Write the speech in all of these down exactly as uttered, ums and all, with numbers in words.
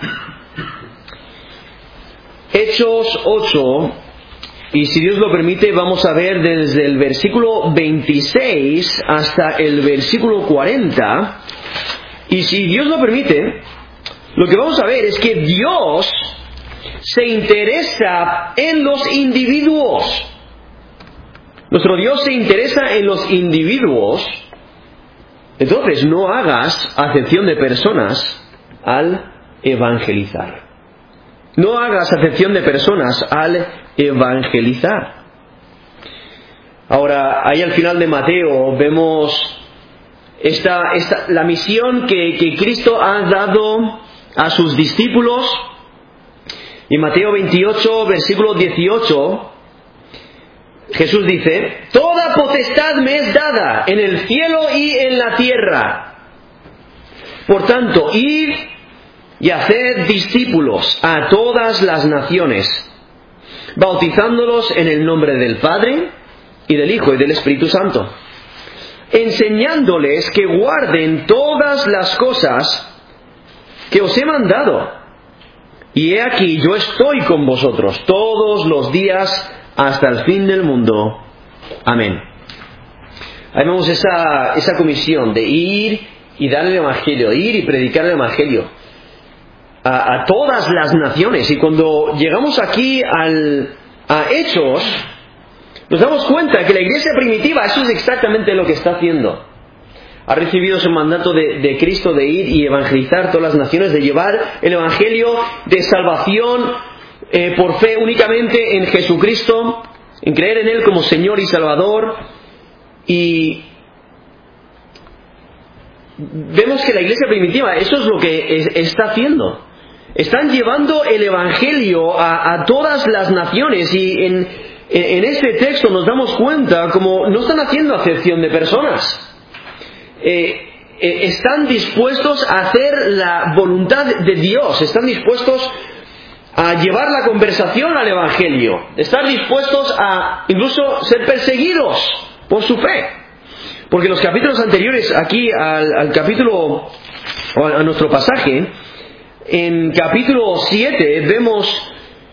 Hechos ocho, y si Dios lo permite, vamos a ver desde el versículo veintiséis hasta el versículo cuarenta. Y si Dios lo permite, lo que vamos a ver es que Dios se interesa en los individuos. Nuestro Dios se interesa en los individuos. Entonces, no hagas acepción de personas al evangelizar. No hagas acepción de personas al evangelizar. Ahora, ahí al final de Mateo vemos esta, esta, la misión que, que Cristo ha dado a sus discípulos. En Mateo veintiocho, versículo dieciocho, Jesús dice: toda potestad me es dada en el cielo y en la tierra. Por tanto, id y haced discípulos a todas las naciones, bautizándolos en el nombre del Padre, y del Hijo, y del Espíritu Santo, enseñándoles que guarden todas las cosas que os he mandado. Y he aquí, yo estoy con vosotros todos los días hasta el fin del mundo. Amén. Ahí vemos esa, esa comisión de ir y dar el Evangelio, ir y predicar el Evangelio a, a todas las naciones. Y cuando llegamos aquí al, a Hechos, nos damos cuenta que la iglesia primitiva, eso es exactamente lo que está haciendo. Ha recibido ese mandato de, de Cristo de ir y evangelizar todas las naciones, de llevar el Evangelio de salvación eh, por fe únicamente en Jesucristo, en creer en Él como Señor y Salvador. Y vemos que la iglesia primitiva, eso es lo que es, está haciendo. Están llevando el Evangelio a, a todas las naciones, y en, en este texto nos damos cuenta como no están haciendo acepción de personas. Eh, eh, están dispuestos a hacer la voluntad de Dios, están dispuestos a llevar la conversación al Evangelio, están dispuestos a incluso ser perseguidos por su fe. Porque los capítulos anteriores aquí al, al capítulo, o a nuestro pasaje, en capítulo siete vemos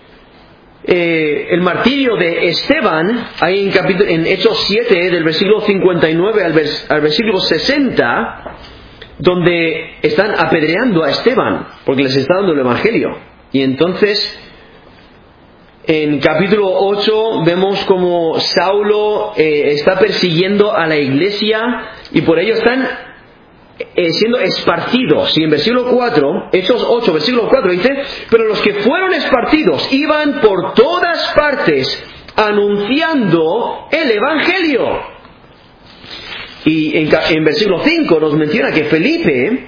eh, el martirio de Esteban, ahí en, capítulo, en Hechos siete, del versículo cincuenta y nueve al, vers, al versículo sesenta, donde están apedreando a Esteban, porque les está dando el Evangelio. Y entonces, en capítulo ocho, vemos como Saulo eh, está persiguiendo a la iglesia, y por ello están Eh, siendo esparcidos. Y en versículo cuatro, Hechos ocho, versículo cuatro dice: pero los que fueron esparcidos iban por todas partes anunciando el Evangelio. Y en, en versículo cinco nos menciona que Felipe,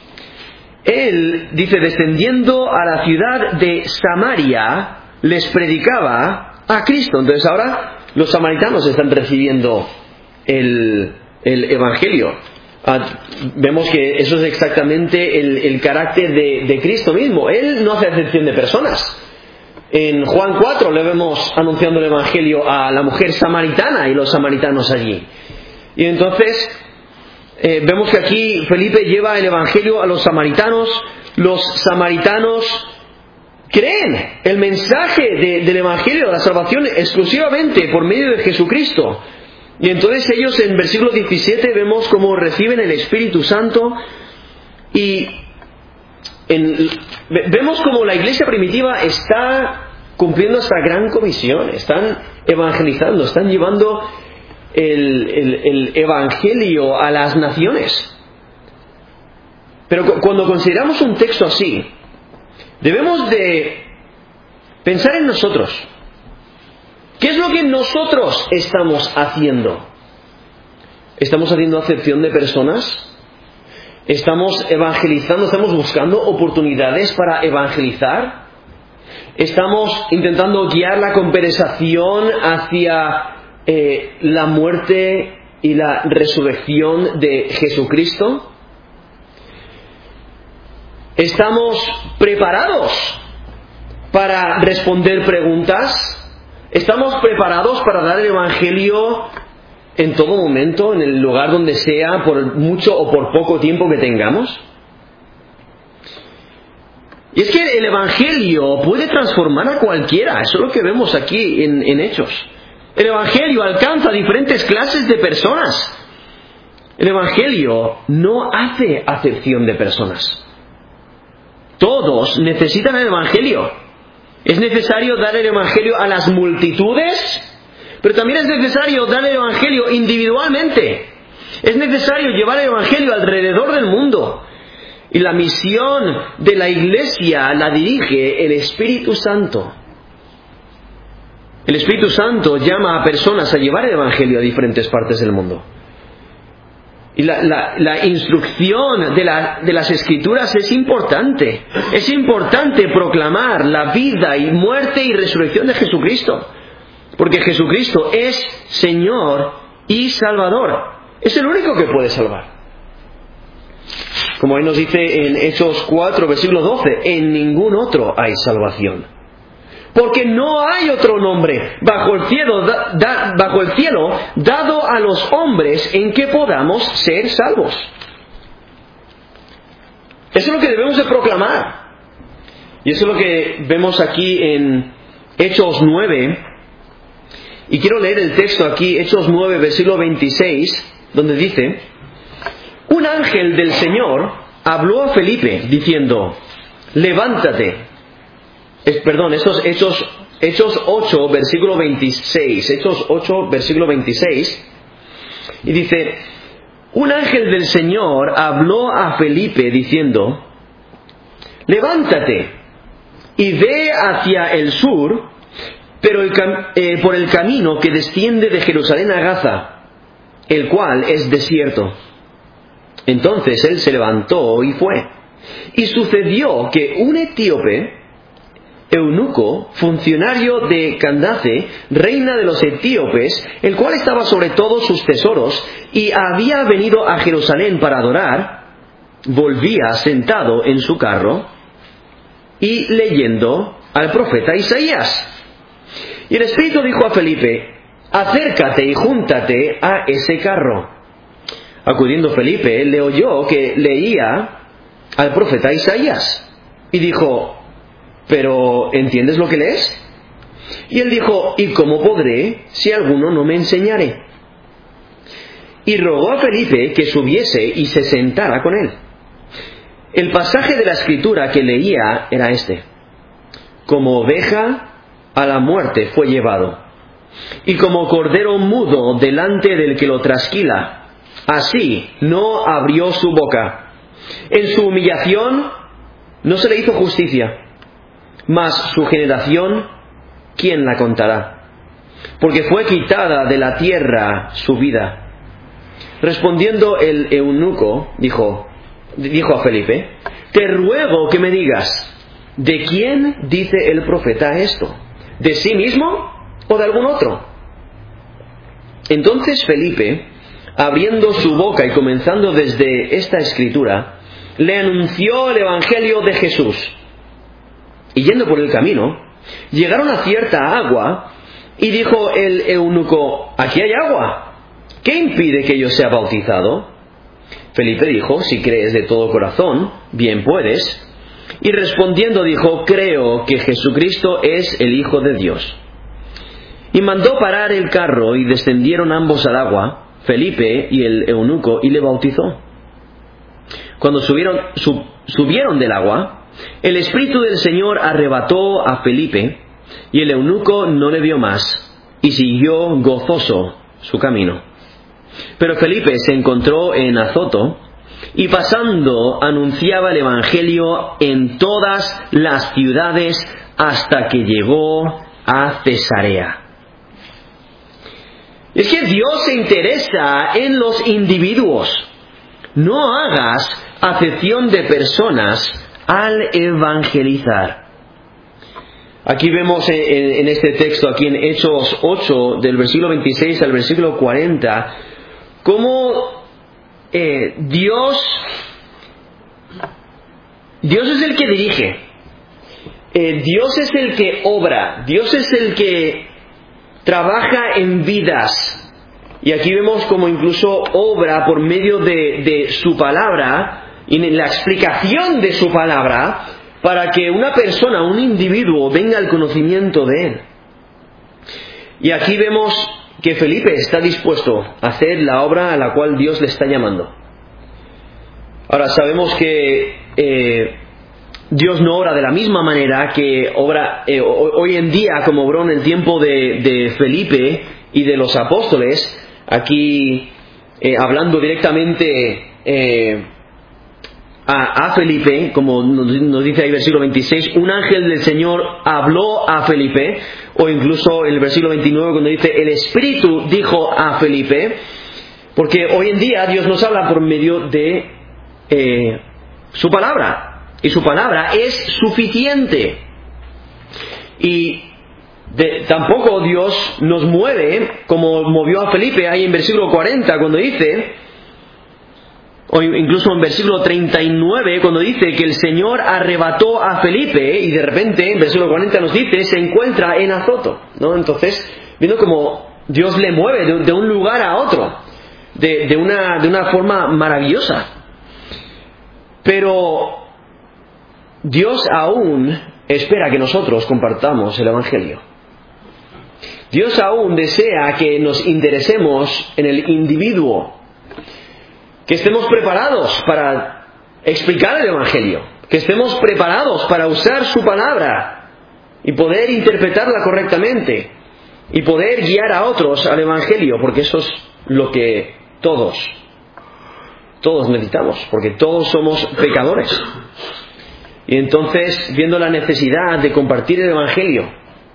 él dice, descendiendo a la ciudad de Samaria, les predicaba a Cristo. Entonces ahora los samaritanos están recibiendo el, el Evangelio. Ah, vemos que eso es exactamente el, el carácter de, de Cristo mismo. Él no hace acepción de personas. En Juan cuatro le vemos anunciando el Evangelio a la mujer samaritana y los samaritanos allí. Y entonces eh, vemos que aquí Felipe lleva el Evangelio a los samaritanos. Los samaritanos creen el mensaje de, del Evangelio, de la salvación, exclusivamente por medio de Jesucristo. Y entonces ellos en versículo diecisiete vemos cómo reciben el Espíritu Santo, y en, vemos cómo la iglesia primitiva está cumpliendo esta gran comisión. Están evangelizando, están llevando el, el, el Evangelio a las naciones. Pero cuando consideramos un texto así, debemos de pensar en nosotros. ¿Qué es lo que nosotros estamos haciendo? ¿Estamos haciendo acepción de personas? ¿Estamos evangelizando? ¿Estamos buscando oportunidades para evangelizar? ¿Estamos intentando guiar la conversación hacia eh, la muerte y la resurrección de Jesucristo? ¿Estamos preparados para responder preguntas? ¿Estamos preparados para dar el Evangelio en todo momento, en el lugar donde sea, por mucho o por poco tiempo que tengamos? Y es que el Evangelio puede transformar a cualquiera. Eso es lo que vemos aquí en, en Hechos. El Evangelio alcanza a diferentes clases de personas. El Evangelio no hace acepción de personas. Todos necesitan el Evangelio. Es necesario dar el Evangelio a las multitudes, pero también es necesario dar el Evangelio individualmente. Es necesario llevar el Evangelio alrededor del mundo. Y la misión de la Iglesia la dirige el Espíritu Santo. El Espíritu Santo llama a personas a llevar el Evangelio a diferentes partes del mundo. Y la, la, la instrucción de, la, de las Escrituras es importante. Es importante proclamar la vida y muerte y resurrección de Jesucristo. Porque Jesucristo es Señor y Salvador. Es el único que puede salvar. Como ahí nos dice en Hechos cuatro, versículo doce, en ningún otro hay salvación. Porque no hay otro nombre bajo el cielo, da, da, bajo el cielo dado a los hombres en que podamos ser salvos. Eso es lo que debemos de proclamar. Y eso es lo que vemos aquí en Hechos nueve. Y quiero leer el texto aquí, Hechos nueve, versículo veintiséis, donde dice: un ángel del Señor habló a Felipe diciendo: levántate. Es, perdón, estos Hechos, Hechos ocho, versículo veintiséis. Hechos ocho, versículo veintiséis. Y dice: un ángel del Señor habló a Felipe diciendo: levántate y ve hacia el sur, pero el, eh, por el camino que desciende de Jerusalén a Gaza, el cual es desierto. Entonces él se levantó y fue. Y sucedió que un etíope, eunuco, funcionario de Candace, reina de los etíopes, el cual estaba sobre todos sus tesoros, y había venido a Jerusalén para adorar, volvía sentado en su carro y leyendo al profeta Isaías. Y el Espíritu dijo a Felipe: acércate y júntate a ese carro. Acudiendo Felipe, le oyó que leía al profeta Isaías, y dijo: ¿pero entiendes lo que lees? Y él dijo: ¿y cómo podré si alguno no me enseñare? Y rogó a Felipe que subiese y se sentara con él. El pasaje de la Escritura que leía era este: como oveja a la muerte fue llevado, y como cordero mudo delante del que lo trasquila, así no abrió su boca. En su humillación no se le hizo justicia. Mas su generación, ¿quién la contará? Porque fue quitada de la tierra su vida. Respondiendo el eunuco, dijo, dijo a Felipe: te ruego que me digas, ¿de quién dice el profeta esto? ¿De sí mismo o de algún otro? Entonces Felipe, abriendo su boca y comenzando desde esta escritura, le anunció el evangelio de Jesús. Y yendo por el camino, llegaron a cierta agua, y dijo el eunuco: aquí hay agua, ¿qué impide que yo sea bautizado? Felipe dijo: si crees de todo corazón, bien puedes. Y respondiendo dijo: creo que Jesucristo es el Hijo de Dios. Y mandó parar el carro, y descendieron ambos al agua, Felipe y el eunuco, y le bautizó. Cuando subieron, sub, subieron del agua, el Espíritu del Señor arrebató a Felipe, y el eunuco no le vio más, y siguió gozoso su camino. Pero Felipe se encontró en Azoto, y pasando anunciaba el Evangelio en todas las ciudades hasta que llegó a Cesarea. Es que Dios se interesa en los individuos. No hagas acepción de personas al evangelizar. Aquí vemos en, en este texto, aquí en Hechos ocho, del versículo veintiséis al versículo cuarenta, cómo eh, Dios, Dios es el que dirige, eh, Dios es el que obra, Dios es el que trabaja en vidas. Y aquí vemos como incluso obra por medio de, de su palabra, y en la explicación de su palabra, para que una persona, un individuo, venga al conocimiento de Él. Y aquí vemos que Felipe está dispuesto a hacer la obra a la cual Dios le está llamando. Ahora, sabemos que eh, Dios no obra de la misma manera que obra eh, hoy en día, como obró en el tiempo de, de Felipe y de los apóstoles. Aquí, eh, hablando directamente eh, a, a Felipe, como nos, nos dice ahí el versículo veintiséis, un ángel del Señor habló a Felipe, o incluso en el versículo veintinueve cuando dice el Espíritu dijo a Felipe, porque hoy en día Dios nos habla por medio de eh, su palabra, y su palabra es suficiente. Y de, tampoco Dios nos mueve como movió a Felipe ahí en versículo cuarenta cuando dice, o incluso en versículo treinta y nueve cuando dice que el Señor arrebató a Felipe, y de repente en versículo cuarenta nos dice se encuentra en Azoto, ¿no? Entonces, viendo como Dios le mueve de, de un lugar a otro, de, de, una, de una forma maravillosa. Pero Dios aún espera que nosotros compartamos el Evangelio. Dios aún desea que nos interesemos en el individuo, que estemos preparados para explicar el Evangelio, que estemos preparados para usar su palabra y poder interpretarla correctamente y poder guiar a otros al Evangelio, porque eso es lo que todos, todos necesitamos, porque todos somos pecadores. Y entonces, viendo la necesidad de compartir el Evangelio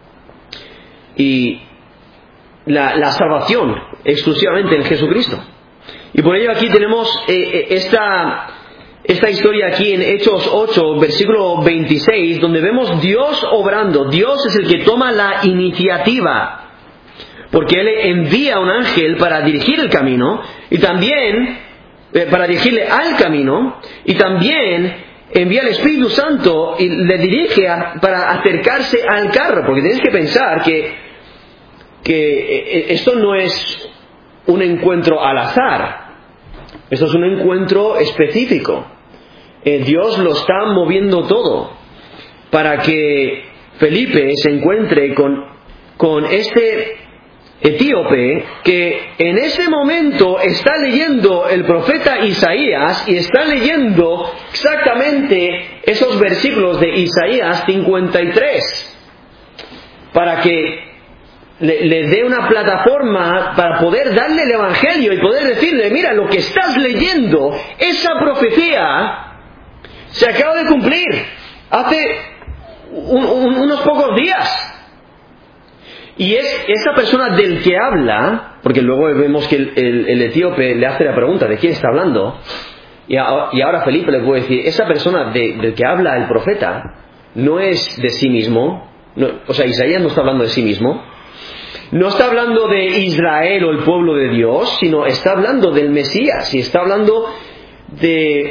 y la, la salvación exclusivamente en Jesucristo. Y por ello aquí tenemos eh, esta, esta historia aquí en Hechos ocho, versículo veintiséis, donde vemos Dios obrando. Dios es el que toma la iniciativa, porque Él envía a un ángel para dirigir el camino, y también eh, para dirigirle al camino, y también envía al Espíritu Santo y le dirige a, para acercarse al carro, porque tienes que pensar que, que esto no es un encuentro al azar, esto es un encuentro específico. Eh, Dios lo está moviendo todo para que Felipe se encuentre con, con este etíope que en ese momento está leyendo el profeta Isaías, y está leyendo exactamente esos versículos de Isaías cincuenta y tres, para que Le, le dé una plataforma para poder darle el Evangelio y poder decirle, mira, lo que estás leyendo, esa profecía se acaba de cumplir hace un, un, unos pocos días. Y es esa persona del que habla, porque luego vemos que el, el, el etíope le hace la pregunta de quién está hablando, y, a, y ahora Felipe le puede decir, esa persona de, del que habla el profeta no es de sí mismo, no, o sea, Isaías no está hablando de sí mismo, no está hablando de Israel o el pueblo de Dios, sino está hablando del Mesías, y está hablando de,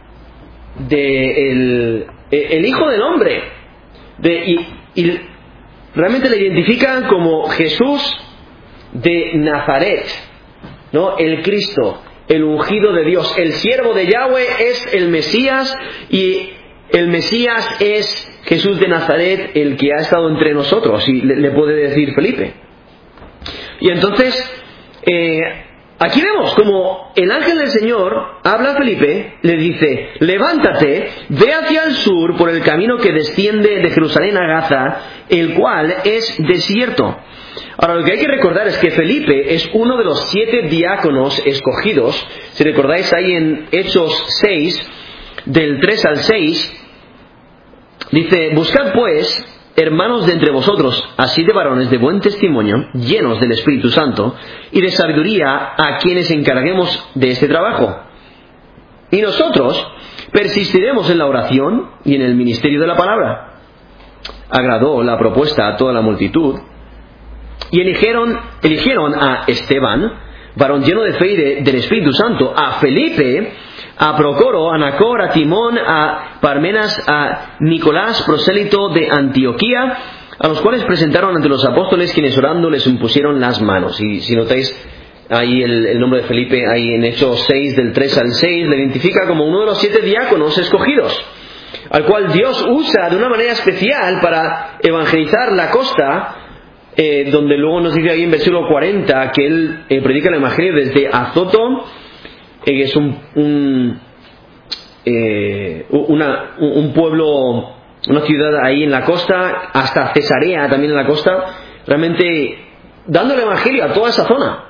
de el, el Hijo del Hombre. De, y, y realmente le identifican como Jesús de Nazaret, ¿no? El Cristo, el ungido de Dios, el siervo de Yahweh es el Mesías, y el Mesías es Jesús de Nazaret, el que ha estado entre nosotros, y le, le puede decir Felipe. Y entonces, eh, aquí vemos como el ángel del Señor habla a Felipe, le dice, levántate, ve hacia el sur por el camino que desciende de Jerusalén a Gaza, el cual es desierto. Ahora, lo que hay que recordar es que Felipe es uno de los siete diáconos escogidos. Si recordáis ahí en Hechos seis, del tres al seis, dice, buscad pues, hermanos de entre vosotros, así de varones de buen testimonio, llenos del Espíritu Santo y de sabiduría, a quienes encarguemos de este trabajo. Y nosotros persistiremos en la oración y en el ministerio de la palabra. Agradó la propuesta a toda la multitud, y eligieron, eligieron a Esteban, varón lleno de fe y de, del Espíritu Santo, a Felipe, a Procoro, a Nacor, a Timón, a Parmenas, a Nicolás, prosélito de Antioquía, a los cuales presentaron ante los apóstoles, quienes orando les impusieron las manos. Y si notáis ahí el, el nombre de Felipe, ahí en Hechos seis, del tres al seis, le identifica como uno de los siete diáconos escogidos. al cual Dios usa de una manera especial para evangelizar la costa, eh, donde luego nos dice ahí en versículo cuarenta que Él eh, predica el Evangelio desde Azoto, eh, que es un, un, eh, una, un pueblo, una ciudad ahí en la costa, hasta Cesarea también en la costa, realmente dando el Evangelio a toda esa zona.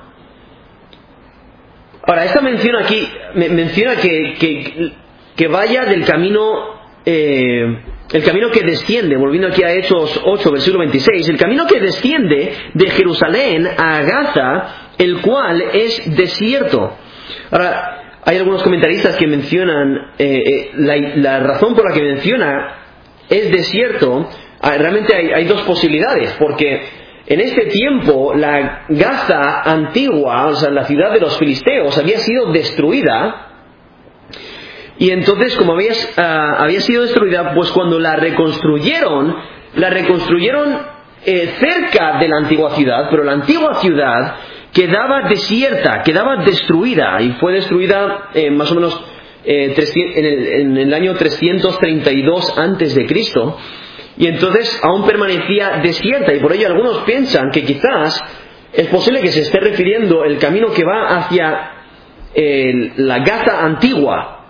Ahora, esta mención aquí me, menciona que, que, que vaya del camino, eh, el camino que desciende, volviendo aquí a Hechos ocho, versículo veintiséis, el camino que desciende de Jerusalén a Gaza, el cual es desierto. Ahora, hay algunos comentaristas que mencionan, eh, eh, la, la razón por la que menciona es desierto, realmente hay, hay dos posibilidades, porque en este tiempo la Gaza antigua, o sea, la ciudad de los filisteos, había sido destruida. Y entonces, como había, uh, había sido destruida, pues cuando la reconstruyeron, la reconstruyeron eh, cerca de la antigua ciudad, pero la antigua ciudad quedaba desierta, quedaba destruida, y fue destruida eh, más o menos eh, trescientos, en, el, en el año trescientos treinta y dos antes de Cristo. Y entonces aún permanecía desierta, y por ello algunos piensan que quizás es posible que se esté refiriendo el camino que va hacia eh, la Gaza antigua,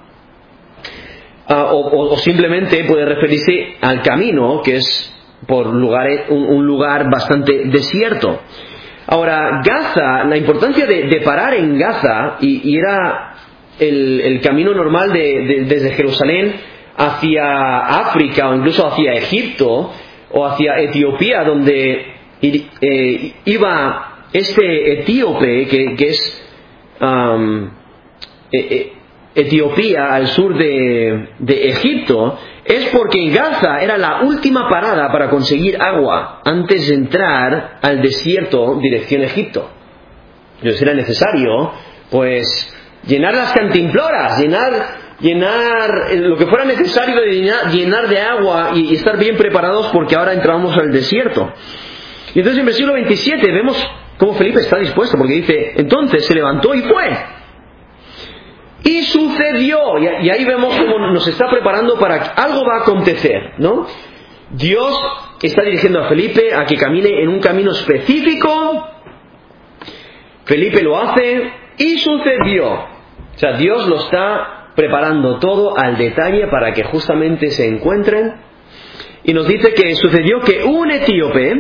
uh, o, o simplemente puede referirse al camino que es por lugares, un, un lugar bastante desierto. Ahora, Gaza, la importancia de, de parar en Gaza, y, y era el, el camino normal de, de, desde Jerusalén hacia África o incluso hacia Egipto o hacia Etiopía, donde eh, iba este etíope que, que es um, eh, Etiopía al sur de, de Egipto, es porque en Gaza era la última parada para conseguir agua antes de entrar al desierto dirección Egipto. Entonces era necesario pues llenar las cantimploras, llenar llenar lo que fuera necesario de llenar, llenar de agua y, y estar bien preparados, porque ahora entramos al desierto. Y entonces en versículo veintisiete vemos cómo Felipe está dispuesto, porque dice, entonces se levantó y fue. Y sucedió, y, y ahí vemos cómo nos está preparando para que algo va a acontecer, ¿no? Dios está dirigiendo a Felipe a que camine en un camino específico. Felipe lo hace y sucedió. O sea, Dios lo está preparando todo al detalle para que justamente se encuentren. Y nos dice que sucedió que un etíope,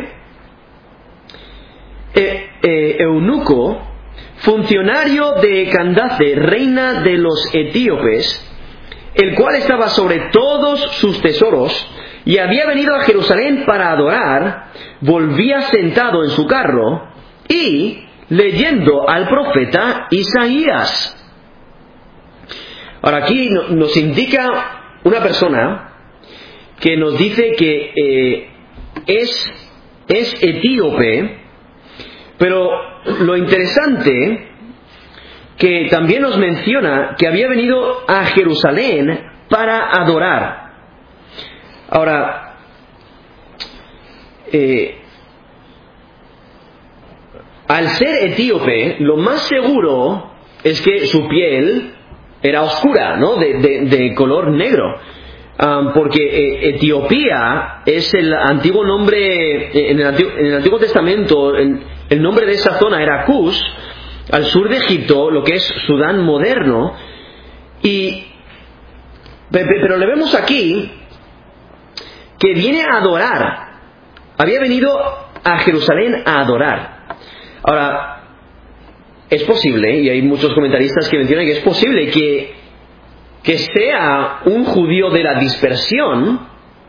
eh, eh, eunuco, funcionario de Candace, reina de los etíopes, el cual estaba sobre todos sus tesoros y había venido a Jerusalén para adorar, volvía sentado en su carro y leyendo al profeta Isaías. Ahora aquí nos indica una persona que nos dice que eh, es, es etíope, pero lo interesante que también nos menciona que había venido a Jerusalén para adorar. Ahora, eh, al ser etíope, lo más seguro es que su piel era oscura, ¿no? De, de, de color negro. Um, porque eh, Etiopía es el antiguo nombre, eh, en, el antiguo, en el Antiguo Testamento, el, el nombre de esa zona era Cus, al sur de Egipto, lo que es Sudán moderno. Y, pero le vemos aquí que viene a adorar. Había venido a Jerusalén a adorar. Ahora, es posible, y hay muchos comentaristas que mencionan que es posible que, que sea un judío de la dispersión,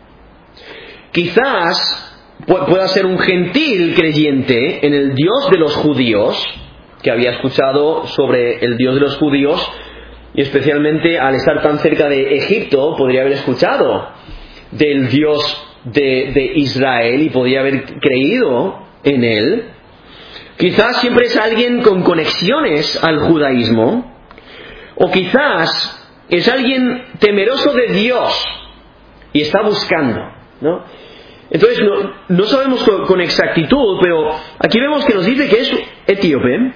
quizás pueda ser un gentil creyente en el Dios de los judíos, que había escuchado sobre el Dios de los judíos, y especialmente al estar tan cerca de Egipto, podría haber escuchado del Dios de, de Israel y podría haber creído en él. Quizás siempre es alguien con conexiones al judaísmo, o quizás es alguien temeroso de Dios y está buscando, ¿no? Entonces no, no sabemos con, con exactitud, pero aquí vemos que nos dice que es etíope.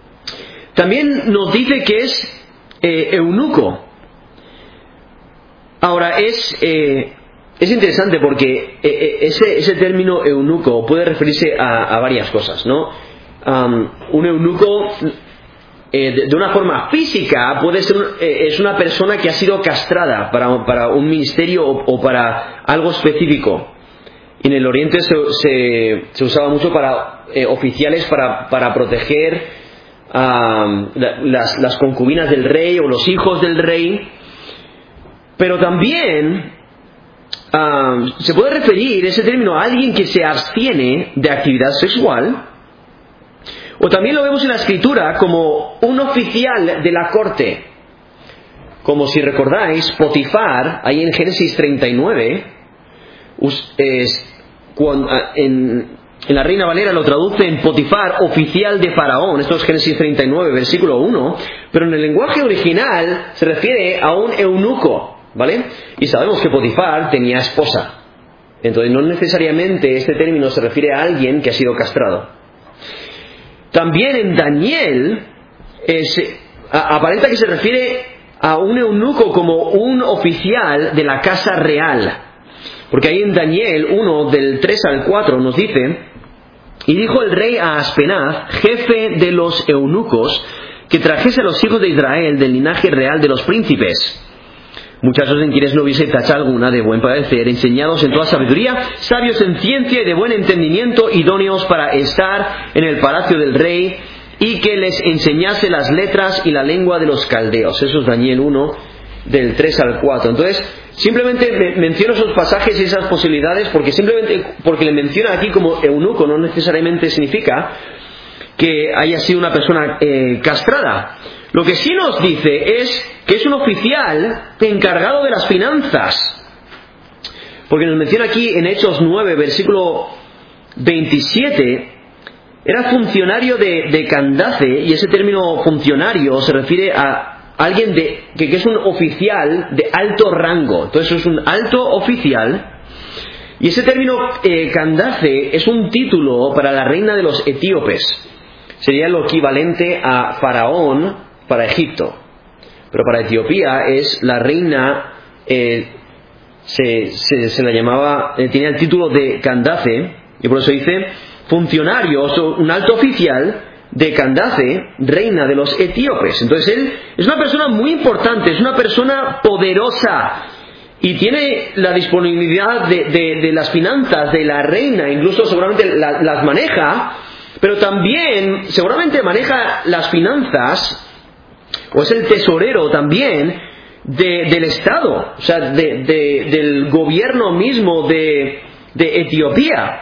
También nos dice que es eh, eunuco. Ahora, es, eh, es interesante porque eh, ese, ese término eunuco puede referirse a, a varias cosas, ¿no? Um, un eunuco, eh, de, de una forma física, puede ser eh, es una persona que ha sido castrada para, para un ministerio o, o para algo específico. En el Oriente se, se, se usaba mucho para eh, oficiales para, para proteger um, la, las, las concubinas del rey o los hijos del rey. Pero también uh, se puede referir ese término a alguien que se abstiene de actividad sexual, o también lo vemos en la Escritura como un oficial de la corte, como si recordáis Potifar, ahí en Génesis treinta y nueve, es, cuando, en, en la Reina Valera lo traduce en Potifar, oficial de Faraón. Esto es Génesis treinta y nueve, versículo uno, pero en el lenguaje original se refiere a un eunuco, ¿vale? Y sabemos que Potifar tenía esposa. Entonces no necesariamente este término se refiere a alguien que ha sido castrado. También en Daniel eh, se, a, aparenta que se refiere a un eunuco como un oficial de la casa real. Porque ahí en Daniel uno, del tres al cuatro, nos dice: y dijo el rey a Aspenaz, jefe de los eunucos, que trajese a los hijos de Israel del linaje real de los príncipes, muchachos en quienes no hubiese tacha alguna, de buen parecer, enseñados en toda sabiduría, sabios en ciencia y de buen entendimiento, idóneos para estar en el palacio del rey, y que les enseñase las letras y la lengua de los caldeos. Eso es Daniel uno, del tres al cuatro. Entonces, simplemente menciono esos pasajes y esas posibilidades porque simplemente porque le menciona aquí como eunuco no necesariamente significa que haya sido una persona eh, castrada. Lo que sí nos dice es que es un oficial encargado de las finanzas, porque nos menciona aquí en Hechos nueve, versículo veintisiete, era funcionario de, de Candace, y ese término funcionario se refiere a alguien de, que, que es un oficial de alto rango. Entonces es un alto oficial, y ese término eh, Candace es un título para la reina de los etíopes. Sería lo equivalente a Faraón para Egipto, pero para Etiopía es la reina, eh, se, se, se la llamaba, eh, tenía el título de Candace, y por eso dice funcionario, un alto oficial de Candace, reina de los etíopes. Entonces él es una persona muy importante, es una persona poderosa, y tiene la disponibilidad de, de, de las finanzas de la reina, incluso seguramente la, las maneja, pero también seguramente maneja las finanzas, o es el tesorero también de, del Estado, o sea, de, de, del gobierno mismo de, de Etiopía.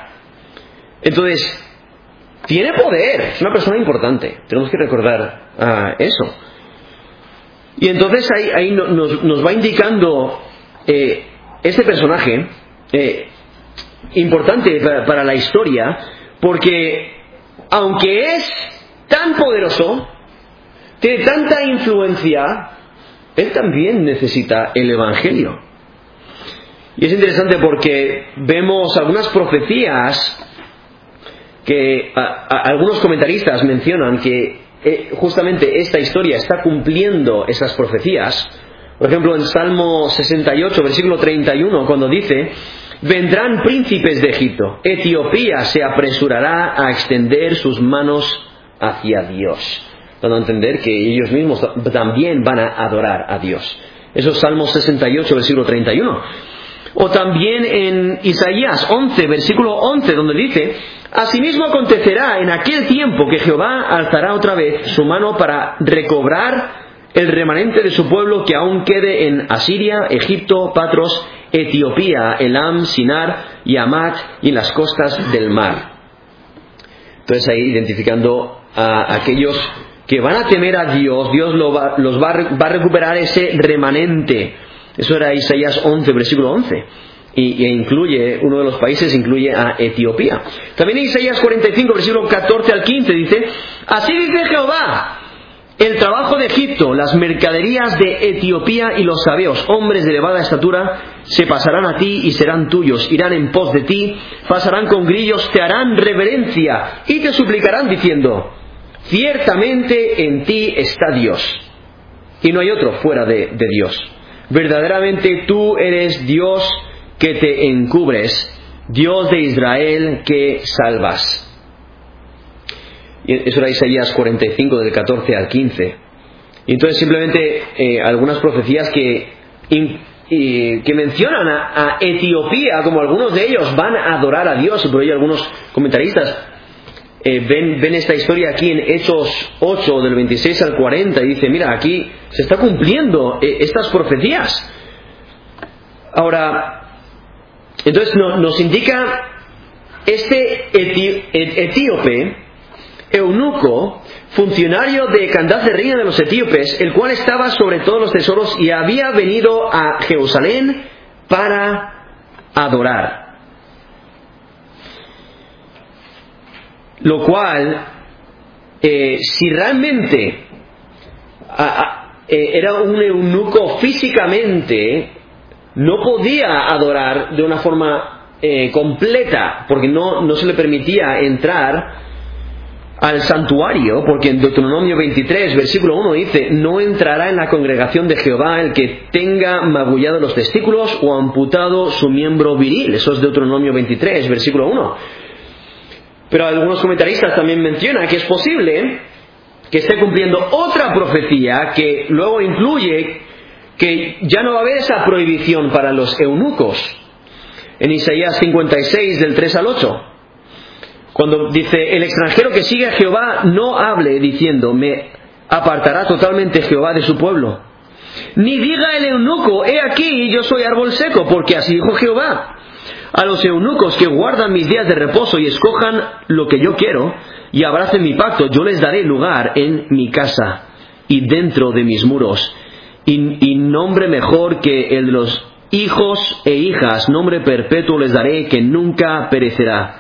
Entonces, tiene poder, es una persona importante, tenemos que recordar uh, eso. Y entonces ahí, ahí nos, nos va indicando eh, este personaje eh, importante para, para la historia, porque aunque es tan poderoso, tiene tanta influencia, él también necesita el Evangelio. Y es interesante porque vemos algunas profecías que a, a, algunos comentaristas mencionan que eh, justamente esta historia está cumpliendo esas profecías. Por ejemplo, en Salmo sesenta y ocho, versículo treinta y uno, cuando dice: vendrán príncipes de Egipto, Etiopía se apresurará a extender sus manos hacia Dios, dando a entender que ellos mismos también van a adorar a Dios. Eso es Salmo sesenta y ocho, versículo treinta y uno. O también en Isaías once, versículo once, donde dice: asimismo acontecerá en aquel tiempo que Jehová alzará otra vez su mano para recobrar el remanente de su pueblo que aún quede en Asiria, Egipto, Patros, Etiopía, Elam, Sinar y Hamat, y en las costas del mar. Entonces ahí identificando a aquellos que van a temer a Dios, Dios lo va, los va, va a recuperar ese remanente. Eso era Isaías once, versículo once. Y, y incluye, uno de los países incluye a Etiopía. También en Isaías cuarenta y cinco, versículo catorce al quince dice: así dice Jehová, el trabajo de Egipto, las mercaderías de Etiopía y los sabeos, hombres de elevada estatura, se pasarán a ti y serán tuyos, irán en pos de ti, pasarán con grillos, te harán reverencia y te suplicarán diciendo: ciertamente en ti está Dios, y no hay otro fuera de, de Dios. verdaderamente tú eres Dios que te encubres, Dios de Israel que salvas. Y eso era Isaías cuarenta y cinco, del catorce al quince. Y entonces simplemente eh, algunas profecías que, in, y, que mencionan a, a Etiopía, como algunos de ellos van a adorar a Dios, y por ello algunos comentaristas Eh, ven, ven esta historia aquí en Hechos ocho, del veintiséis al cuarenta, y dice, mira, aquí se está cumpliendo eh, estas profecías. Ahora, entonces no, nos indica este eti, et, etíope, eunuco, funcionario de Candace, reina de los etíopes, el cual estaba sobre todos los tesoros y había venido a Jerusalén para adorar. Lo cual, eh, si realmente a, a, eh, era un eunuco físicamente, no podía adorar de una forma eh, completa, porque no, no se le permitía entrar al santuario, porque en Deuteronomio veintitrés, versículo uno dice, no entrará en la congregación de Jehová el que tenga magullado los testículos o amputado su miembro viril. Eso es Deuteronomio veintitrés, versículo uno. Pero algunos comentaristas también mencionan que es posible que esté cumpliendo otra profecía que luego incluye que ya no va a haber esa prohibición para los eunucos. En Isaías cincuenta y seis, del tres al ocho, cuando dice, el extranjero que sigue a Jehová no hable diciendo, me apartará totalmente Jehová de su pueblo. Ni diga el eunuco, he aquí yo soy árbol seco, porque así dijo Jehová. A los eunucos que guardan mis días de reposo y escojan lo que yo quiero y abracen mi pacto, yo les daré lugar en mi casa y dentro de mis muros. Y, y nombre mejor que el de los hijos e hijas, nombre perpetuo les daré que nunca perecerá.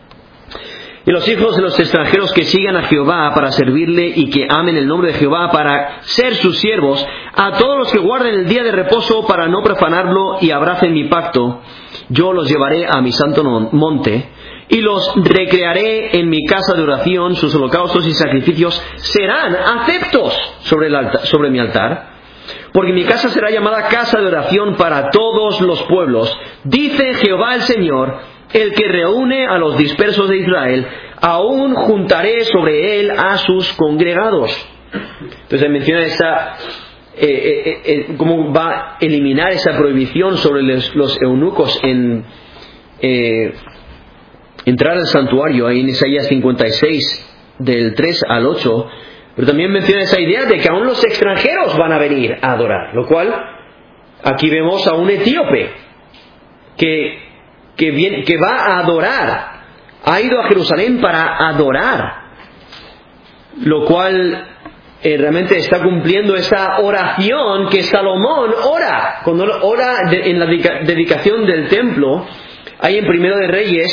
Y los hijos de los extranjeros que sigan a Jehová para servirle y que amen el nombre de Jehová para ser sus siervos, a todos los que guarden el día de reposo para no profanarlo y abracen mi pacto, yo los llevaré a mi santo monte y los recrearé en mi casa de oración. Sus holocaustos y sacrificios serán aceptos sobre, el altar, sobre mi altar, porque mi casa será llamada casa de oración para todos los pueblos, dice Jehová el Señor, el que reúne a los dispersos de Israel. Aún juntaré sobre él a sus congregados. Entonces menciona esta Eh, eh, eh, cómo va a eliminar esa prohibición sobre los, los eunucos en eh, entrar al santuario, ahí en Isaías cincuenta y seis, del tres al ocho. Pero también menciona esa idea de que aún los extranjeros van a venir a adorar, lo cual aquí vemos a un etíope que, que, viene, que va a adorar, ha ido a Jerusalén para adorar, lo cual Eh, realmente está cumpliendo esa oración que Salomón ora. Cuando ora de, en la dedica, dedicación del templo, hay en Primero de Reyes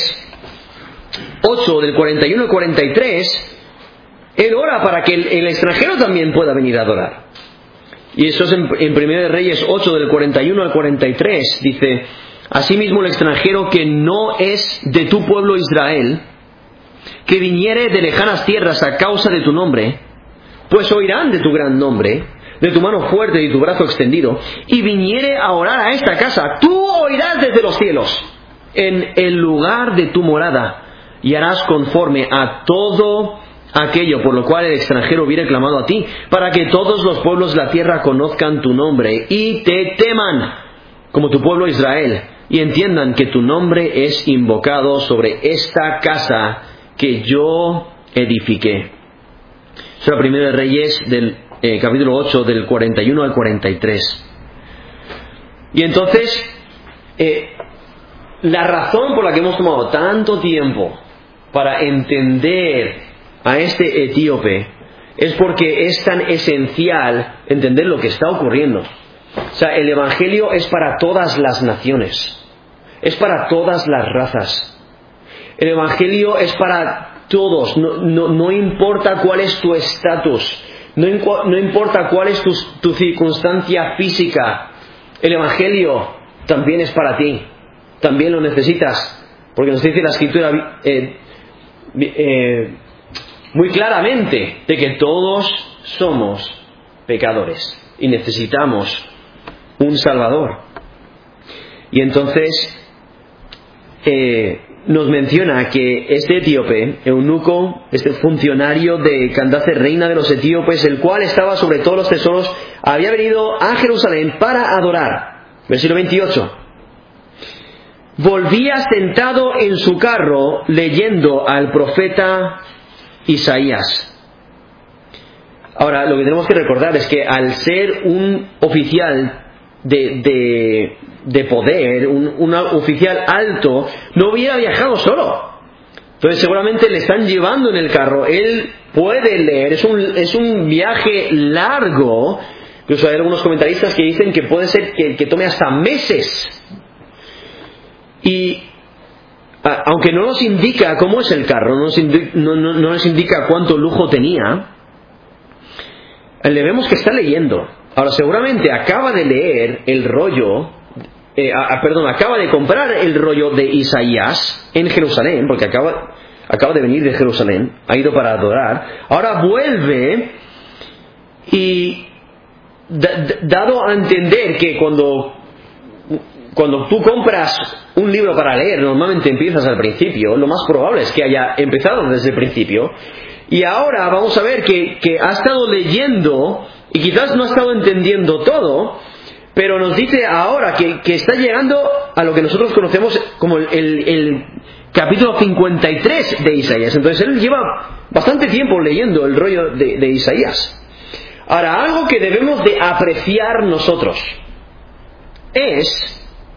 ocho, del cuarenta y uno al cuarenta y tres, él ora para que el, el extranjero también pueda venir a adorar. Y eso es en, en Primero de Reyes ocho, del cuarenta y uno al cuarenta y tres, dice, asimismo el extranjero que no es de tu pueblo Israel, que viniere de lejanas tierras a causa de tu nombre, pues oirán de tu gran nombre, de tu mano fuerte y de tu brazo extendido, y viniere a orar a esta casa, tú oirás desde los cielos, en el lugar de tu morada, y harás conforme a todo aquello por lo cual el extranjero hubiere clamado a ti, para que todos los pueblos de la tierra conozcan tu nombre, y te teman, como tu pueblo Israel, y entiendan que tu nombre es invocado sobre esta casa que yo edifiqué. Es la Primera de Reyes, del eh, capítulo ocho, del cuarenta y uno al cuarenta y tres. Y entonces, eh, la razón por la que hemos tomado tanto tiempo para entender a este etíope es porque es tan esencial entender lo que está ocurriendo. O sea, el Evangelio es para todas las naciones, es para todas las razas. El Evangelio es para todos, no, no, no importa cuál es tu estatus, no, no importa cuál es tu, tu circunstancia física, el Evangelio también es para ti, también lo necesitas, porque nos dice la Escritura eh, eh, muy claramente de que todos somos pecadores y necesitamos un Salvador. Y entonces eh, nos menciona que este etíope, eunuco, este funcionario de Candace, reina de los etíopes, el cual estaba sobre todos los tesoros, había venido a Jerusalén para adorar. Versículo veintiocho. Volvía sentado en su carro leyendo al profeta Isaías. Ahora, lo que tenemos que recordar es que al ser un oficial de, de, de poder, un, un oficial alto, no hubiera viajado solo. Entonces seguramente le están llevando en el carro. Él puede leer, es un, es un viaje largo. Incluso hay algunos comentaristas que dicen que puede ser que, que tome hasta meses. Y a, aunque no nos indica cómo es el carro, no nos, indica, no, no, no nos indica cuánto lujo tenía, le vemos que está leyendo. Ahora seguramente acaba de leer el rollo, eh, a, perdón, acaba de comprar el rollo de Isaías en Jerusalén, porque acaba, acaba de venir de Jerusalén, ha ido para adorar. Ahora vuelve y da, dado a entender que cuando Cuando tú compras un libro para leer, normalmente empiezas al principio, lo más probable es que haya empezado desde el principio, y ahora vamos a ver que, que ha estado leyendo, y quizás no ha estado entendiendo todo, pero nos dice ahora que, que está llegando a lo que nosotros conocemos como el, el, el capítulo cincuenta y tres de Isaías. Entonces él lleva bastante tiempo leyendo el rollo de, de Isaías. Ahora, algo que debemos de apreciar nosotros es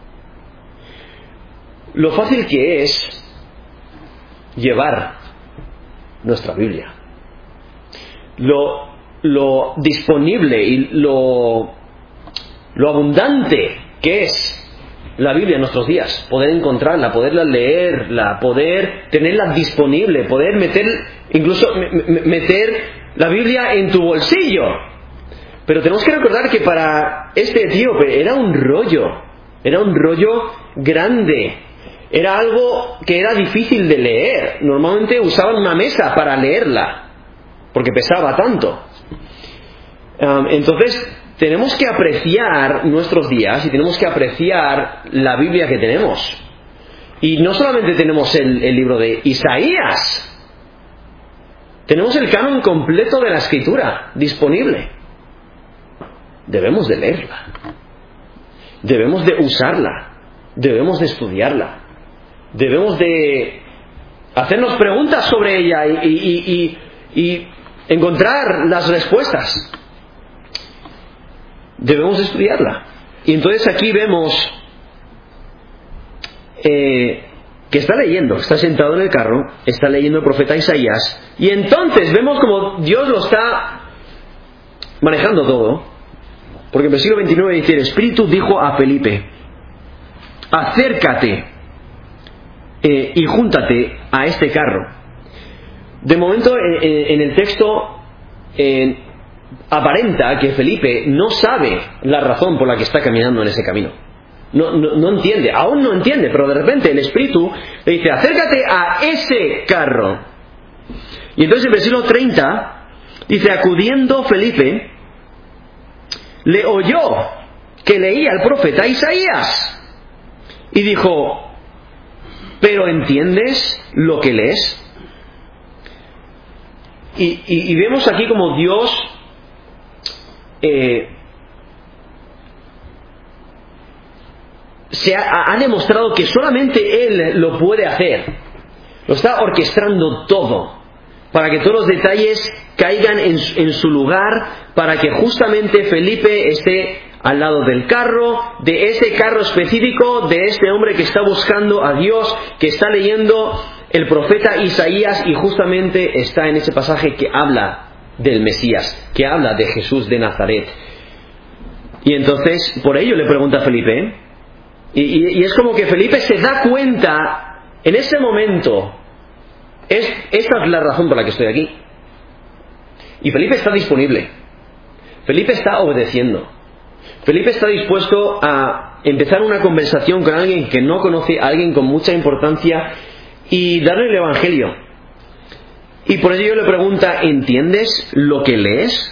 lo fácil que es llevar nuestra Biblia, lo, lo disponible y lo, lo abundante que es la Biblia en nuestros días, poder encontrarla, poderla leerla, poder tenerla disponible, poder meter, incluso meter la Biblia en tu bolsillo. Pero tenemos que recordar que para este etíope era un rollo, era un rollo grande. Era algo que era difícil de leer. Normalmente usaban una mesa para leerla, porque pesaba tanto. Um, entonces, tenemos que apreciar nuestros días y tenemos que apreciar la Biblia que tenemos. Y no solamente tenemos el, el libro de Isaías, tenemos el canon completo de la Escritura disponible. Debemos de leerla. Debemos de usarla. Debemos de estudiarla. Debemos de hacernos preguntas sobre ella y, y, y, y encontrar las respuestas. Debemos estudiarla. Y entonces aquí vemos eh, que está leyendo, está sentado en el carro, está leyendo el profeta Isaías, y entonces vemos como Dios lo está manejando todo, porque en el versículo veintinueve dice: el Espíritu dijo a Felipe, acércate eh, y júntate a este carro. De momento en, en, en el texto eh, aparenta que Felipe no sabe la razón por la que está caminando en ese camino. No, no, no entiende, aún no entiende, pero de repente el Espíritu le dice: acércate a ese carro. Y entonces en el versículo treinta dice: acudiendo Felipe, le oyó que leía el profeta Isaías y dijo: ¿pero entiendes lo que lees? Y, y, y vemos aquí como Dios eh, se ha, ha demostrado que solamente Él lo puede hacer. Lo está orquestando todo para que todos los detalles caigan en, en su lugar, para que justamente Felipe esté al lado del carro, de ese carro específico, de este hombre que está buscando a Dios, que está leyendo el profeta Isaías, y justamente está en ese pasaje que habla del Mesías, que habla de Jesús de Nazaret. Y entonces, por ello le pregunta a Felipe, y, y, y es como que Felipe se da cuenta en ese momento: es, esta es la razón por la que estoy aquí. Y Felipe está disponible, Felipe está obedeciendo, Felipe está dispuesto a empezar una conversación con alguien que no conoce, a alguien con mucha importancia, y darle el Evangelio. Y por ello le pregunta: ¿entiendes lo que lees?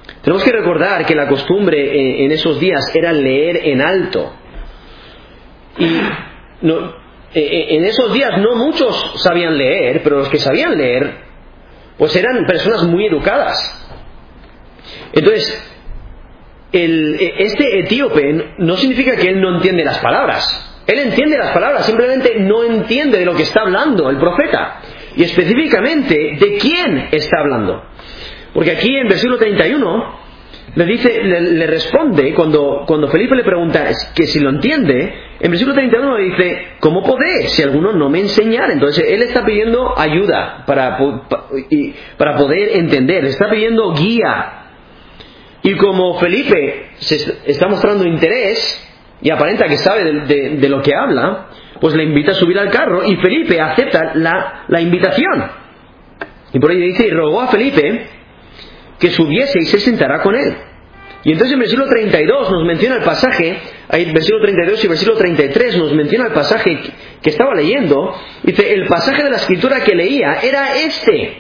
Tenemos que recordar que la costumbre en esos días era leer en alto. Y no, en esos días no muchos sabían leer, pero los que sabían leer, pues eran personas muy educadas. Entonces, el, este etíope no significa que él no entiende las palabras. Él entiende las palabras, simplemente no entiende de lo que está hablando el profeta. Y específicamente, ¿de quién está hablando? Porque aquí en versículo treinta y uno le dice, le, le responde, cuando, cuando Felipe le pregunta que si lo entiende, en versículo treinta y uno le dice, ¿cómo podré si alguno no me enseñara? Entonces él está pidiendo ayuda para, para poder entender, está pidiendo guía. Y como Felipe se está mostrando interés y aparenta que sabe de, de, de lo que habla, pues le invita a subir al carro y Felipe acepta la, la invitación. Y por ahí dice, y rogó a Felipe que subiese y se sentará con él. Y entonces en versículo treinta y dos nos menciona el pasaje, ahí versículo treinta y dos y versículo treinta y tres nos menciona el pasaje que estaba leyendo. Dice, el pasaje de la escritura que leía era este.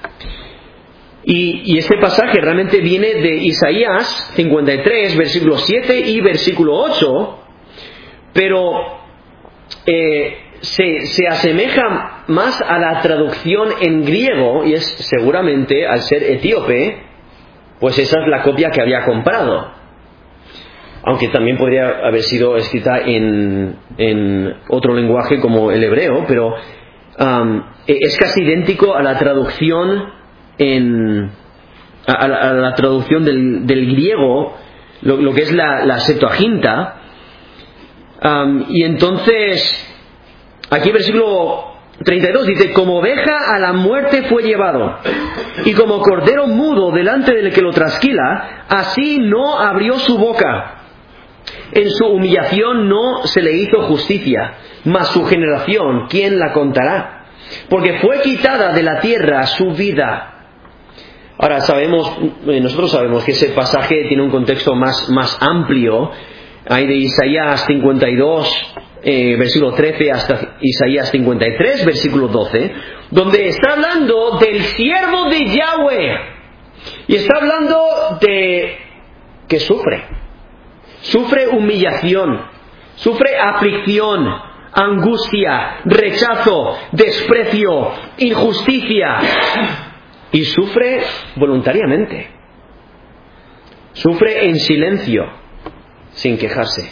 Y, y este pasaje realmente viene de Isaías cincuenta y tres, versículo siete y versículo ocho, pero eh, se, se asemeja más a la traducción en griego, y es seguramente, al ser etíope, pues esa es la copia que había comprado. Aunque también podría haber sido escrita en, en otro lenguaje como el hebreo, pero um, es casi idéntico a la traducción en a la, a la traducción del, del griego, lo, lo que es la, la Septuaginta. Um, y entonces aquí versículo treinta y dos dice, como oveja a la muerte fue llevado, y como cordero mudo delante del que lo trasquila, así no abrió su boca. En su humillación no se le hizo justicia, mas su generación, ¿quién la contará? Porque fue quitada de la tierra su vida. Ahora sabemos, nosotros sabemos que ese pasaje tiene un contexto más, más amplio. Hay de Isaías cincuenta y dos, eh, versículo trece, hasta Isaías cincuenta y tres, versículo doce, donde está hablando del siervo de Yahweh. Y está hablando de que sufre. Sufre humillación, sufre aflicción, angustia, rechazo, desprecio, injusticia. Y sufre voluntariamente. Sufre en silencio, sin quejarse.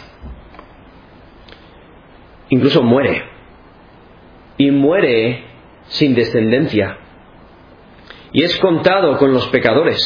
Incluso muere. Y muere sin descendencia. Y es contado con los pecadores.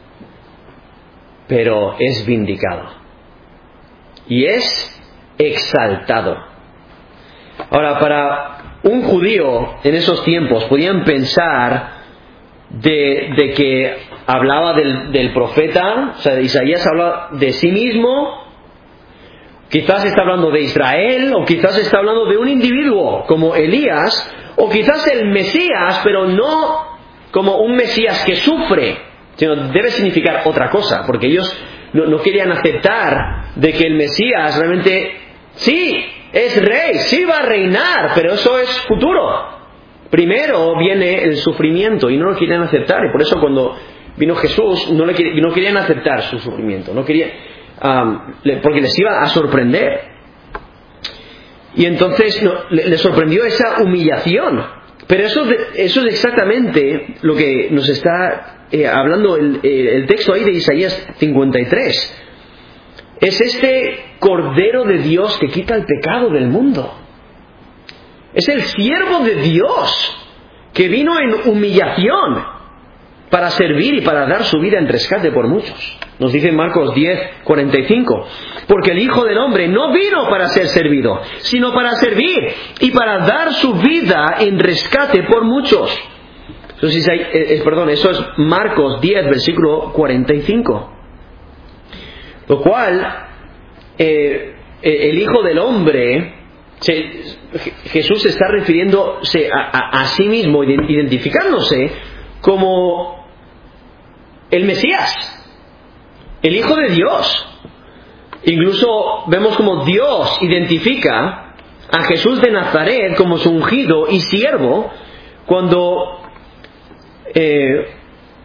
Pero es vindicado. Y es exaltado. Ahora, para un judío en esos tiempos podían pensar de, de que hablaba del, del profeta, o sea, Isaías habla de sí mismo, quizás está hablando de Israel, o quizás está hablando de un individuo como Elías, o quizás el Mesías, pero no como un Mesías que sufre, sino debe significar otra cosa, porque ellos no, no querían aceptar de que el Mesías realmente, sí, es rey, sí va a reinar, pero eso es futuro. Primero viene el sufrimiento y no lo querían aceptar, y por eso cuando vino Jesús no, le, no querían aceptar su sufrimiento, no querían, um, porque les iba a sorprender. Y entonces no, le, le sorprendió esa humillación. Pero eso, eso es exactamente lo que nos está eh, hablando el, el texto ahí de Isaías cincuenta y tres. Es este Cordero de Dios que quita el pecado del mundo. Es el siervo de Dios que vino en humillación para servir y para dar su vida en rescate por muchos. Nos dice Marcos diez, cuarenta y cinco. Porque el Hijo del Hombre no vino para ser servido, sino para servir y para dar su vida en rescate por muchos. Entonces, eh, eh, perdón, eso es Marcos diez, versículo cuarenta y cinco. Lo cual, eh, el Hijo del Hombre, se, Jesús se está refiriéndose a, a, a sí mismo, identificándose como el Mesías, el Hijo de Dios. Incluso vemos como Dios identifica a Jesús de Nazaret como su ungido y siervo cuando eh,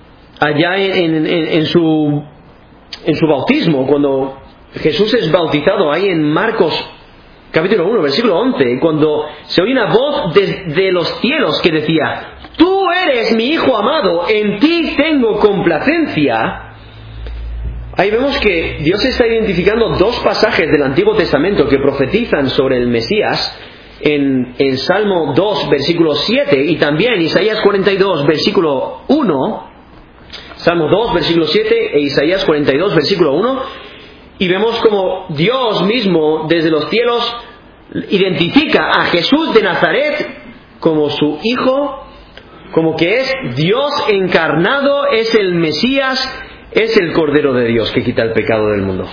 allá en, en, en, su, en su bautismo, cuando Jesús es bautizado ahí en Marcos capítulo uno, versículo once, cuando se oye una voz desde los cielos que decía: tú eres mi Hijo amado, en ti tengo complacencia. Ahí vemos que Dios está identificando dos pasajes del Antiguo Testamento que profetizan sobre el Mesías en, en Salmo dos, versículo siete, y también Isaías cuarenta y dos, versículo uno. Salmo dos, versículo siete, e Isaías cuarenta y dos, versículo uno. Y vemos como Dios mismo desde los cielos identifica a Jesús de Nazaret como su Hijo, como que es Dios encarnado, es el Mesías, es el Cordero de Dios que quita el pecado del mundo,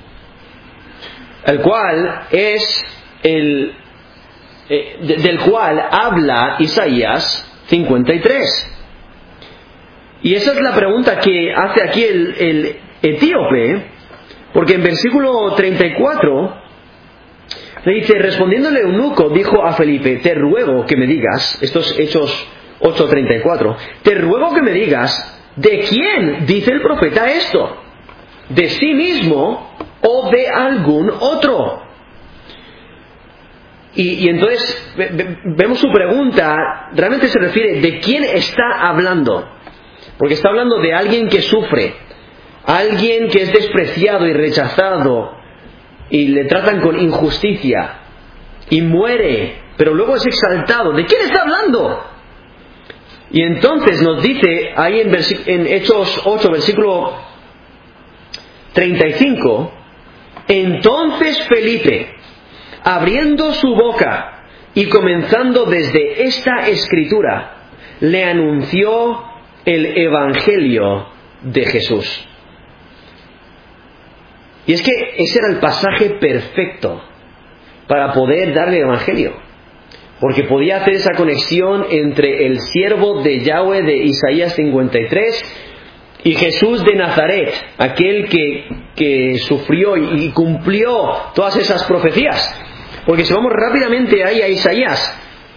el cual es el eh, de, del cual habla Isaías cincuenta y tres. Y esa es la pregunta que hace aquí el, el etíope, porque en versículo treinta y cuatro le dice: respondiéndole eunuco, dijo a Felipe: te ruego que me digas, estos Hechos ocho treinta y cuatro, te ruego que me digas, ¿de quién dice el profeta esto? ¿De sí mismo o de algún otro? Y, y entonces ve, ve, vemos su pregunta, realmente se refiere ¿de quién está hablando? Porque está hablando de alguien que sufre, alguien que es despreciado y rechazado y le tratan con injusticia y muere, pero luego es exaltado. ¿De quién está hablando? Y entonces nos dice ahí en, vers- en Hechos ocho, versículo treinta y cinco: entonces Felipe, abriendo su boca y comenzando desde esta escritura, le anunció el Evangelio de Jesús. Y es que ese era el pasaje perfecto para poder darle el Evangelio, porque podía hacer esa conexión entre el siervo de Yahweh de Isaías cincuenta y tres y Jesús de Nazaret, aquel que, que sufrió y cumplió todas esas profecías. Porque si vamos rápidamente ahí a Isaías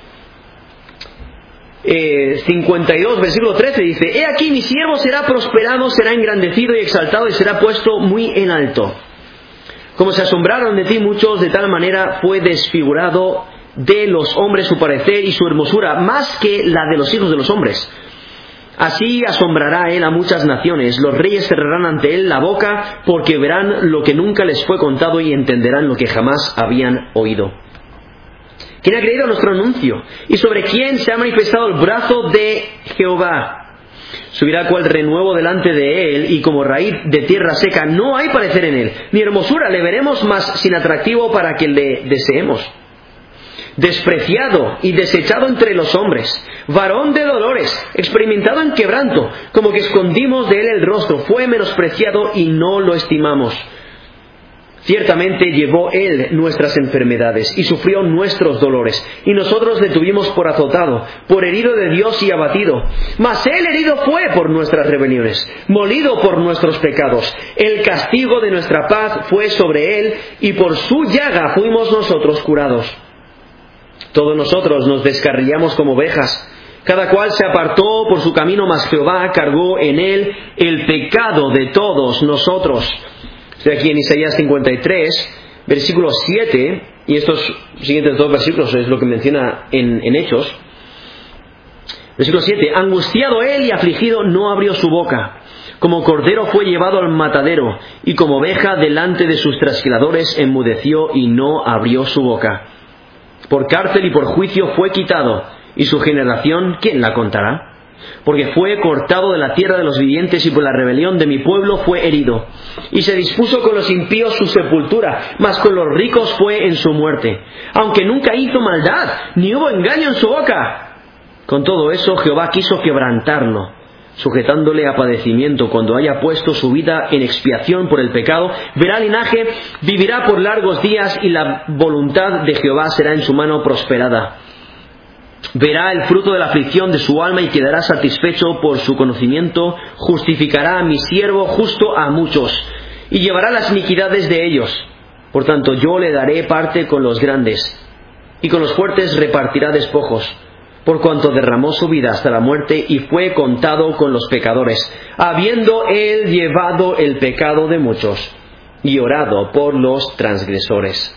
eh, cincuenta y dos, versículo trece, dice: he aquí mi siervo será prosperado, será engrandecido y exaltado y será puesto muy en alto. Como se asombraron de ti muchos, de tal manera fue desfigurado de los hombres su parecer y su hermosura, más que la de los hijos de los hombres. Así asombrará él a muchas naciones, los reyes cerrarán ante él la boca, porque verán lo que nunca les fue contado y entenderán lo que jamás habían oído. ¿Quién ha creído nuestro anuncio? ¿Y sobre quién se ha manifestado el brazo de Jehová? Subirá cual renuevo delante de él, y como raíz de tierra seca no hay parecer en él, ni hermosura le veremos, más sin atractivo para que le deseemos. Despreciado y desechado entre los hombres, varón de dolores, experimentado en quebranto, como que escondimos de él el rostro, fue menospreciado y no lo estimamos. Ciertamente llevó él nuestras enfermedades y sufrió nuestros dolores, y nosotros le tuvimos por azotado, por herido de Dios y abatido. Mas él herido fue por nuestras rebeliones, molido por nuestros pecados. El castigo de nuestra paz fue sobre él, y por su llaga fuimos nosotros curados. Todos nosotros nos descarriamos como ovejas, cada cual se apartó por su camino, mas Jehová cargó en él el pecado de todos nosotros. Estoy aquí en Isaías cincuenta y tres, versículo siete, y estos siguientes dos versículos es lo que menciona en, en Hechos. Versículo siete: angustiado él y afligido no abrió su boca. Como cordero fue llevado al matadero, y como oveja delante de sus trasquiladores enmudeció y no abrió su boca. Por cárcel y por juicio fue quitado, y su generación, ¿quién la contará? Porque fue cortado de la tierra de los vivientes, y por la rebelión de mi pueblo fue herido. Y se dispuso con los impíos su sepultura, mas con los ricos fue en su muerte. Aunque nunca hizo maldad, ni hubo engaño en su boca. Con todo eso Jehová quiso quebrantarlo, sujetándole a padecimiento. Cuando haya puesto su vida en expiación por el pecado, verá linaje, vivirá por largos días, y la voluntad de Jehová será en su mano prosperada. Verá el fruto de la aflicción de su alma y quedará satisfecho por su conocimiento. Justificará a mi siervo justo a muchos, y llevará las iniquidades de ellos. Por tanto, yo le daré parte con los grandes, y con los fuertes repartirá despojos. por cuanto derramó su vida hasta la muerte y fue contado con los pecadores, habiendo él llevado el pecado de muchos y orado por los transgresores.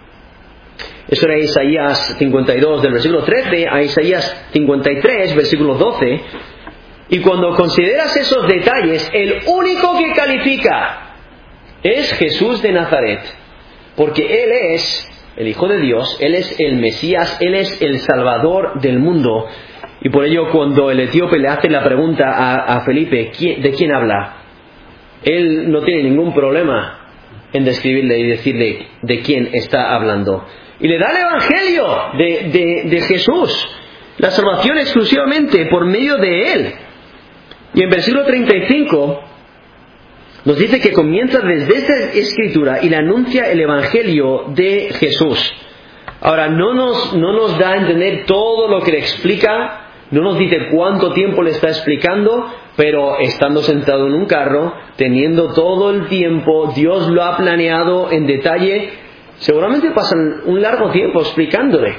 Eso era Isaías cincuenta y dos del versículo trece a Isaías cincuenta y tres versículo doce. Y cuando consideras esos detalles, el único que califica es Jesús de Nazaret, porque Él es el Hijo de Dios, Él es el Mesías, Él es el Salvador del mundo. Y por ello, cuando el etíope le hace la pregunta a, a Felipe, ¿quién, ¿de quién habla?, él no tiene ningún problema en describirle y decirle de quién está hablando. Y le da el Evangelio de, de, de Jesús, la salvación exclusivamente por medio de Él. Y en versículo treinta y cinco nos dice que comienza desde esta escritura y le anuncia el Evangelio de Jesús. Ahora, no nos, no nos da a entender todo lo que le explica, no nos dice cuánto tiempo le está explicando, pero estando sentado en un carro, teniendo todo el tiempo, Dios lo ha planeado en detalle, seguramente pasan un largo tiempo explicándole.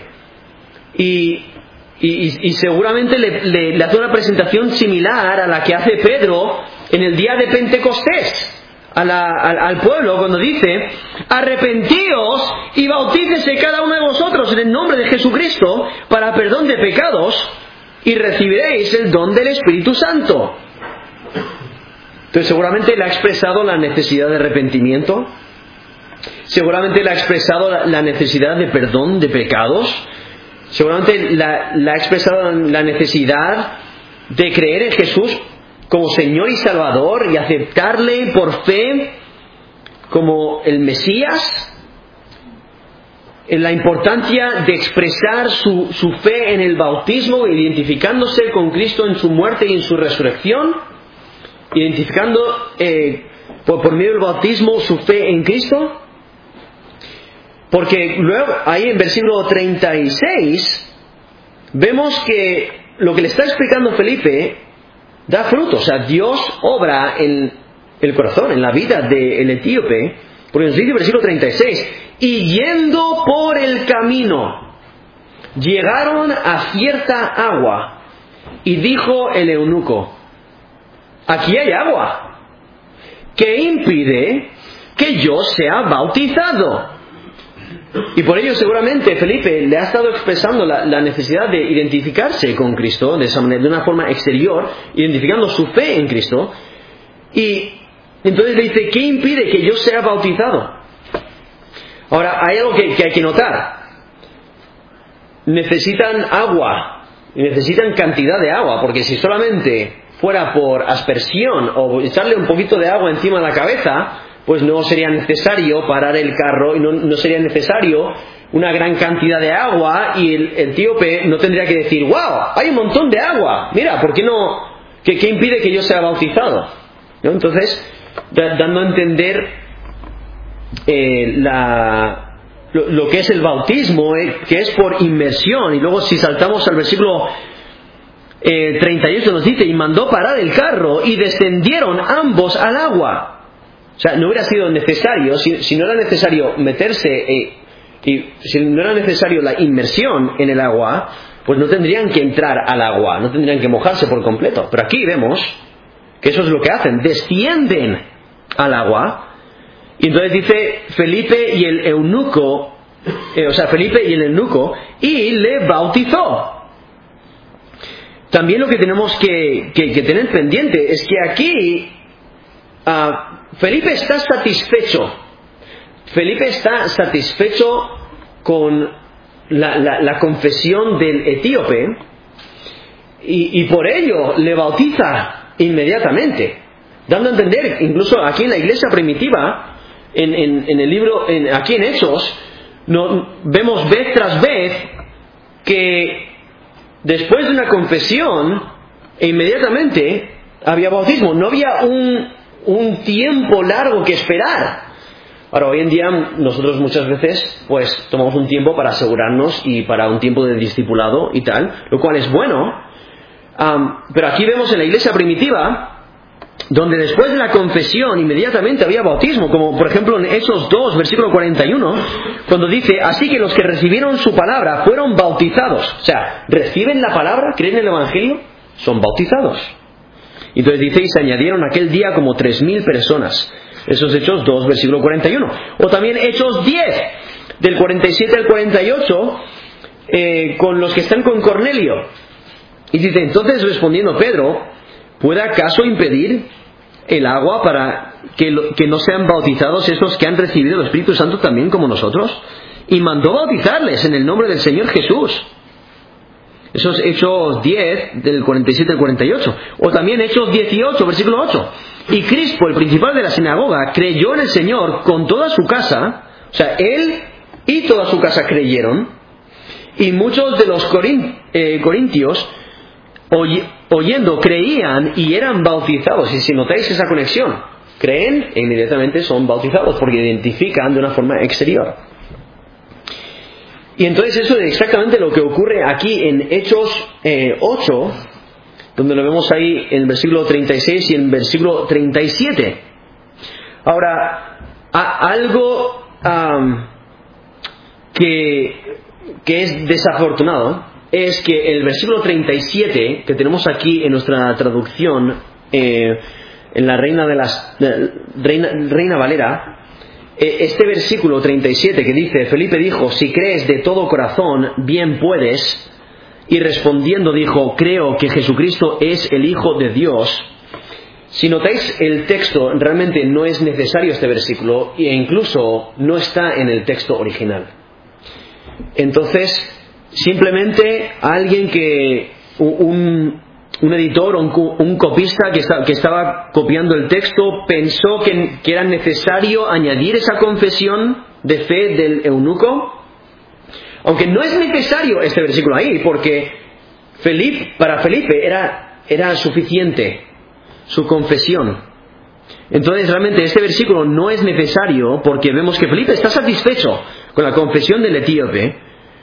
Y, y, y seguramente le, le, le hace una presentación similar a la que hace Pedro en el día de Pentecostés a la, al, al pueblo, cuando dice: arrepentíos y bautícese cada uno de vosotros en el nombre de Jesucristo para perdón de pecados y recibiréis el don del Espíritu Santo. Entonces seguramente le ha expresado la necesidad de arrepentimiento, seguramente le ha expresado la, la necesidad de perdón de pecados, seguramente la, la ha expresado la necesidad de creer en Jesús como Señor y Salvador y aceptarle por fe como el Mesías, en la importancia de expresar su, su fe en el bautismo, identificándose con Cristo en su muerte y en su resurrección, identificando eh, por, por medio del bautismo su fe en Cristo. Porque luego ahí en versículo treinta y seis vemos que lo que le está explicando Felipe da fruto. O sea, Dios obra en el corazón, en la vida del etíope, porque nos dice el versículo treinta y seis: y yendo por el camino llegaron a cierta agua, y dijo el eunuco: aquí hay agua, ¿qué impide que yo sea bautizado? Y por ello seguramente Felipe le ha estado expresando la, la necesidad de identificarse con Cristo de esa manera, de una forma exterior, identificando su fe en Cristo. Y entonces le dice: ¿qué impide que yo sea bautizado? Ahora, hay algo que, que hay que notar. Necesitan agua, necesitan cantidad de agua, porque si solamente fuera por aspersión o echarle un poquito de agua encima de la cabeza, pues no sería necesario parar el carro y no, no sería necesario una gran cantidad de agua, y el, el etíope no tendría que decir: ¡wow! Hay un montón de agua, mira, ¿por qué no? ¿Qué, qué impide que yo sea bautizado? ¿No? Entonces, da, dando a entender eh, la, lo, lo que es el bautismo, eh, que es por inmersión. Y luego, si saltamos al versículo eh, treinta y ocho, nos dice: y mandó parar el carro y descendieron ambos al agua. O sea, no hubiera sido necesario, si, si no era necesario meterse, eh, y si no era necesario la inmersión en el agua, pues no tendrían que entrar al agua, no tendrían que mojarse por completo. Pero aquí vemos que eso es lo que hacen, descienden al agua. Y entonces dice Felipe y el eunuco, eh, o sea, Felipe y el eunuco, y le bautizó. También lo que tenemos que, que, que tener pendiente es que aquí Uh, Felipe está satisfecho. Felipe está satisfecho con la, la, la confesión del etíope y, y por ello le bautiza inmediatamente, dando a entender, incluso aquí en la iglesia primitiva, en, en, en el libro, en, aquí en Hechos, no, vemos vez tras vez que después de una confesión e inmediatamente había bautismo. No había un un tiempo largo que esperar. Ahora, hoy en día nosotros muchas veces pues tomamos un tiempo para asegurarnos y para un tiempo de discipulado y tal, lo cual es bueno. Um, pero aquí vemos en la iglesia primitiva donde después de la confesión inmediatamente había bautismo, como por ejemplo en Hechos dos, versículo cuarenta y uno, cuando dice, así que los que recibieron su palabra fueron bautizados. O sea, reciben la palabra, creen en el Evangelio, son bautizados. Y entonces dice, y se añadieron aquel día como tres mil personas. Esos Hechos dos, versículo cuarenta y uno. O también Hechos diez, del cuarenta y siete al cuarenta y ocho, eh, con los que están con Cornelio. Y dice, entonces respondiendo Pedro, ¿puede acaso impedir el agua para que, lo, que no sean bautizados esos que han recibido el Espíritu Santo también como nosotros? Y mandó bautizarles en el nombre del Señor Jesús. Esos Hechos diez, del cuarenta y siete al cuarenta y ocho. O también Hechos dieciocho, versículo ocho. Y Crispo, el principal de la sinagoga, creyó en el Señor con toda su casa. O sea, él y toda su casa creyeron. Y muchos de los corin, eh, corintios, oy, oyendo, creían y eran bautizados. Y si notáis esa conexión, creen e inmediatamente son bautizados, porque identifican de una forma exterior. Y entonces eso es exactamente lo que ocurre aquí en Hechos eh, ocho, donde lo vemos ahí en el versículo treinta y seis y en el versículo treinta y siete. Ahora, a, algo um, que, que es desafortunado es que el versículo treinta y siete, que tenemos aquí en nuestra traducción, eh, en la Reina de las de, Reina, Reina Valera, este versículo treinta y siete que dice, Felipe dijo, si crees de todo corazón, bien puedes. Y respondiendo dijo, creo que Jesucristo es el Hijo de Dios. Si notáis el texto, realmente no es necesario este versículo, e incluso no está en el texto original. Entonces, simplemente alguien que, un, un editor o un, un copista que, está, que estaba copiando el texto pensó que, que era necesario añadir esa confesión de fe del eunuco, aunque no es necesario este versículo ahí, porque Felipe, para Felipe era, era suficiente su confesión. Entonces realmente este versículo no es necesario, porque vemos que Felipe está satisfecho con la confesión del etíope.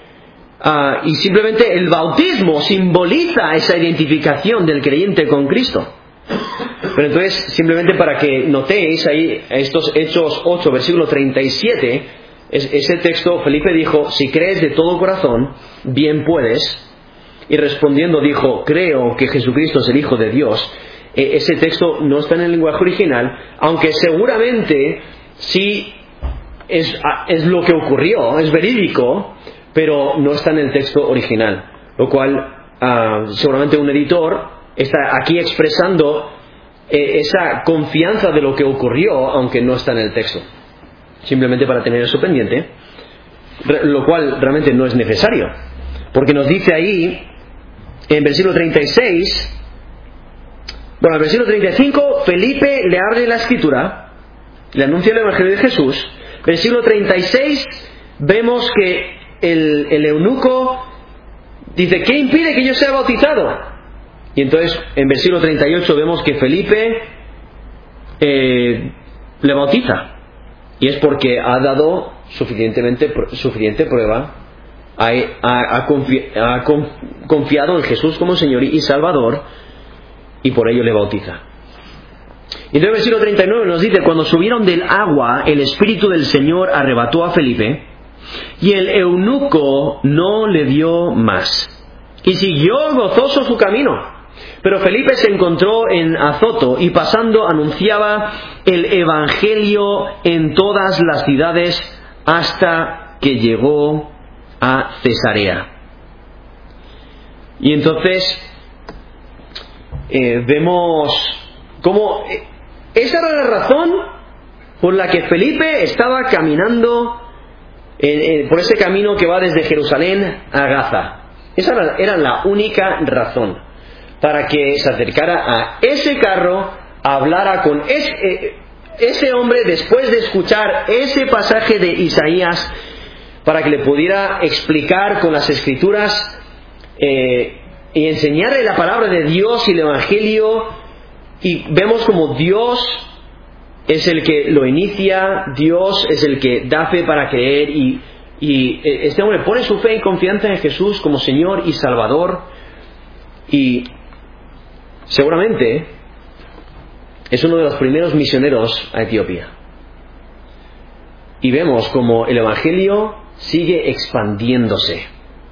Uh, y simplemente el bautismo simboliza esa identificación del creyente con Cristo. Pero entonces, simplemente para que notéis ahí estos Hechos ocho, versículo treinta y siete, es, ese texto, Felipe dijo, si crees de todo corazón, bien puedes. Y respondiendo dijo, creo que Jesucristo es el Hijo de Dios. Eh, ese texto no está en el lenguaje original, aunque seguramente sí es, es lo que ocurrió, es verídico, pero no está en el texto original, lo cual uh, seguramente un editor está aquí expresando eh, esa confianza de lo que ocurrió, aunque no está en el texto, simplemente para tener eso pendiente, lo cual realmente no es necesario, porque nos dice ahí en versículo treinta y seis, bueno, en versículo treinta y cinco, Felipe le abre la escritura, le anuncia el Evangelio de Jesús. Versículo treinta y seis, vemos que El, el eunuco dice, ¿qué impide que yo sea bautizado? Y entonces en versículo treinta y ocho vemos que Felipe eh, le bautiza, y es porque ha dado suficientemente suficiente prueba, ha, ha, ha, confi, ha confiado en Jesús como Señor y Salvador, y por ello le bautiza. Y entonces el versículo treinta y nueve nos dice, cuando subieron del agua, el Espíritu del Señor arrebató a Felipe, y el eunuco no le dio más, y siguió gozoso su camino. Pero Felipe se encontró en Azoto, y pasando anunciaba el Evangelio en todas las ciudades hasta que llegó a Cesarea. Y entonces eh, vemos cómo esa era la razón por la que Felipe estaba caminando Eh, eh, por ese camino que va desde Jerusalén a Gaza. Esa era, era la única razón para que se acercara a ese carro, hablara con ese, eh, ese hombre después de escuchar ese pasaje de Isaías, para que le pudiera explicar con las Escrituras eh, y enseñarle la palabra de Dios y el Evangelio. Y vemos como Dios es el que lo inicia, Dios es el que da fe para creer, y, y este hombre pone su fe y confianza en Jesús como Señor y Salvador, y seguramente es uno de los primeros misioneros a Etiopía. Y vemos como el Evangelio sigue expandiéndose.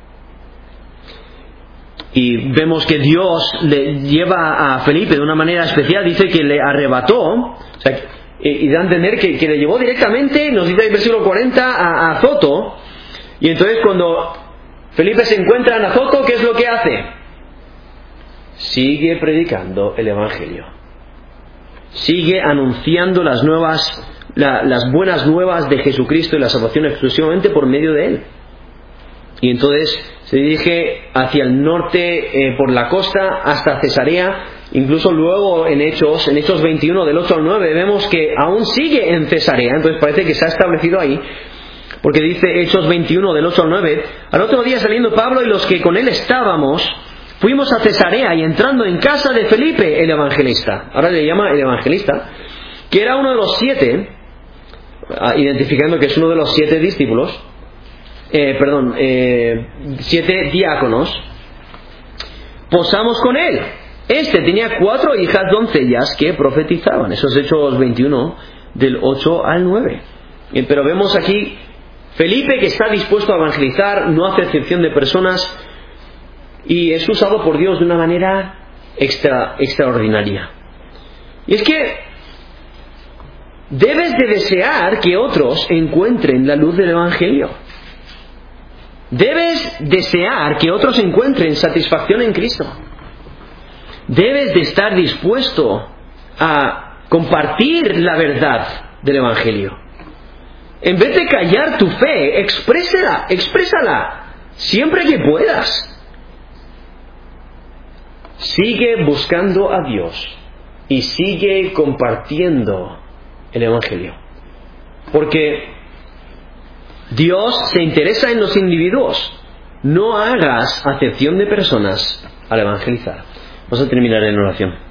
Y vemos que Dios le lleva a Felipe de una manera especial. Dice que le arrebató, o sea, y da a entender que, que le llevó directamente, nos dice el versículo cuarenta, a, a Azoto. Y entonces cuando Felipe se encuentra en Azoto, ¿qué es lo que hace? Sigue predicando el Evangelio. Sigue anunciando las nuevas, la, las buenas nuevas de Jesucristo y la salvación exclusivamente por medio de Él. Y entonces se dirige hacia el norte, eh, por la costa hasta Cesarea. Incluso luego en Hechos, en Hechos veintiuno del ocho al nueve, vemos que aún sigue en Cesarea. Entonces parece que se ha establecido ahí, porque dice Hechos veintiuno del ocho al nueve: al otro día, saliendo Pablo y los que con él estábamos, fuimos a Cesarea, y entrando en casa de Felipe el evangelista, ahora le llama el evangelista, que era uno de los siete, identificando que es uno de los siete discípulos, eh, perdón, eh, siete diáconos, posamos con él. Este tenía cuatro hijas doncellas que profetizaban. Eso es Hechos veintiuno del ocho al nueve. Pero vemos aquí Felipe, que está dispuesto a evangelizar, no hace excepción de personas, y es usado por Dios de una manera extra, extraordinaria. Y es que debes de desear que otros encuentren la luz del Evangelio. Debes desear que otros encuentren satisfacción en Cristo. Debes de estar dispuesto a compartir la verdad del Evangelio. En vez de callar tu fe, exprésala, exprésala siempre que puedas. Sigue buscando a Dios y sigue compartiendo el Evangelio. Porque Dios se interesa en los individuos. No hagas acepción de personas al evangelizar. Vamos a terminar en oración.